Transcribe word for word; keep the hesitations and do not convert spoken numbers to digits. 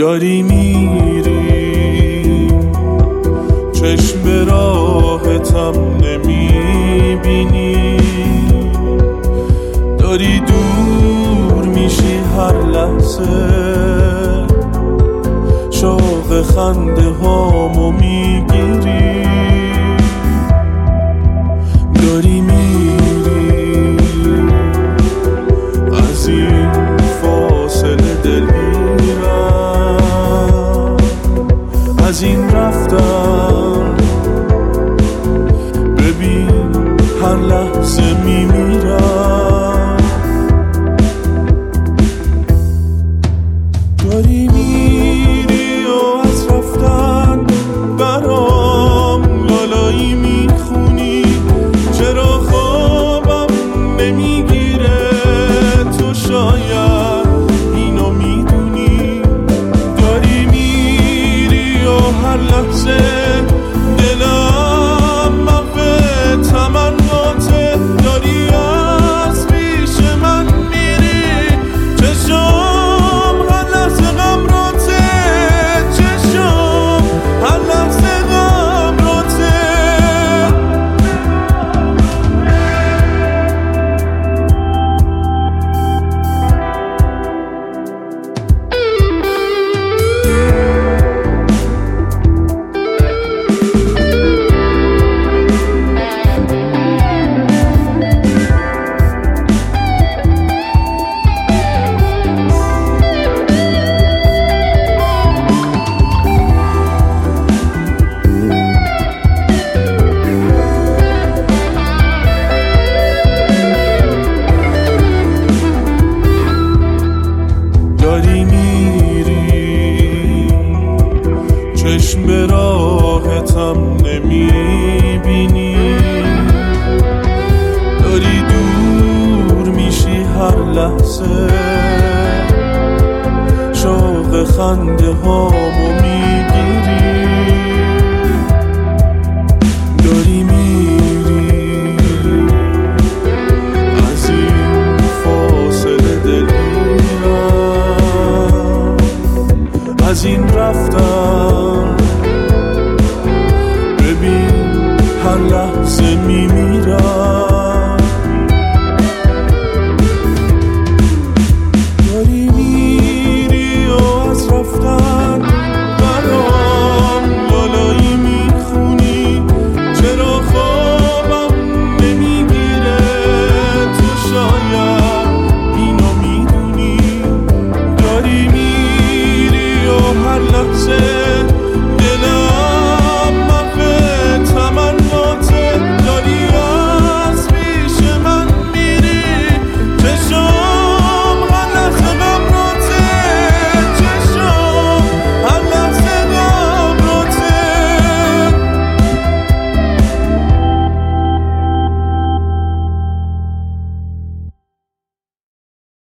داری میری، چشم به راهتم نمیبینی، داری دور میشی هر لحظه، شوق خنده هامو میگیری، داری میری از این فاصله دلگیرم، از این رفتم ببین هر لحظه میمیرم، داری میری و از رفتن برام لالایی میخونی، چرا خوابم نمیگیره تو شاید اینو میدونی، داری میری و هر لحظه دلم مفه تمناته، داری از پیش من میری، چشم هر لحظه غم راته، چشم هر لحظه غم راته. داری میری، چشم به راهتم نمیبینی، داری دور میشی هر لحظه، شوق خنده هامو